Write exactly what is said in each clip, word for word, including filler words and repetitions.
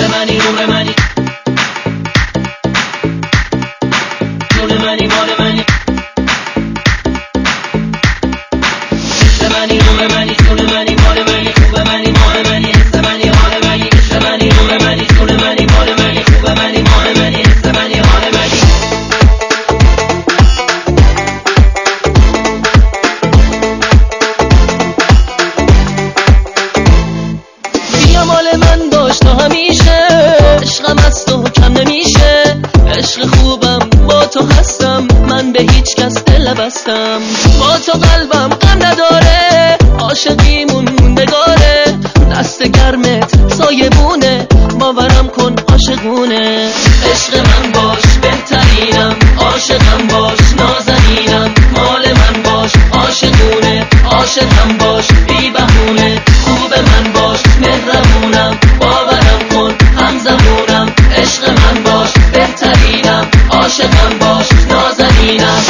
عشق منی روح منی جون منی مال منی عشق منی روح منی جون منی مال منی خوب منی مال منی حس منی حال منی عشق منی روح منی جون منی مال منی خوب منی مال منی حس منی حال منی بیا مال من باش تا همیشه عشقم از تو کم نمیشه عشق خوبم با تو هستم من به هیچ کس دل نبستم با تو قلبم غم نداره عاشقیمون موندگاره دست گرمت سایبونه باورم کن عاشقونه عشق من باش بهترینم عاشقم باش نازنینم مال من باش عاشقونه عاشقم باش بی بهونه خوب من باش مهربونم باورم کن همزبونم عشق من باش بهترینم عاشقم باش نازنینم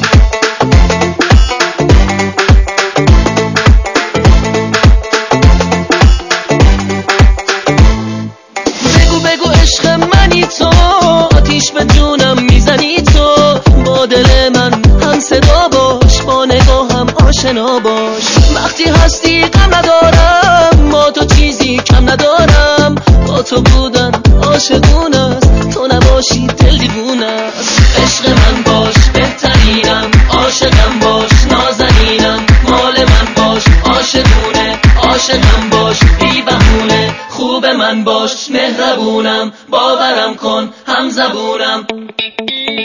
بگو بگو عشق منی تو آتیش به جونم میزنی تو با دل من هم صدا باش با نگاهم آشنا باش وقتی هستی غم ندارم با تو چیزی کم ندارم با تو بودن عاشقون است تو نباشی دل دیوونه است عشق من باش بهترینم عاشقم باش نازنینم مال من باش عاشقونه عاشقم باش بی بهونه خوب من باش مهربونم باورم کن همزبونم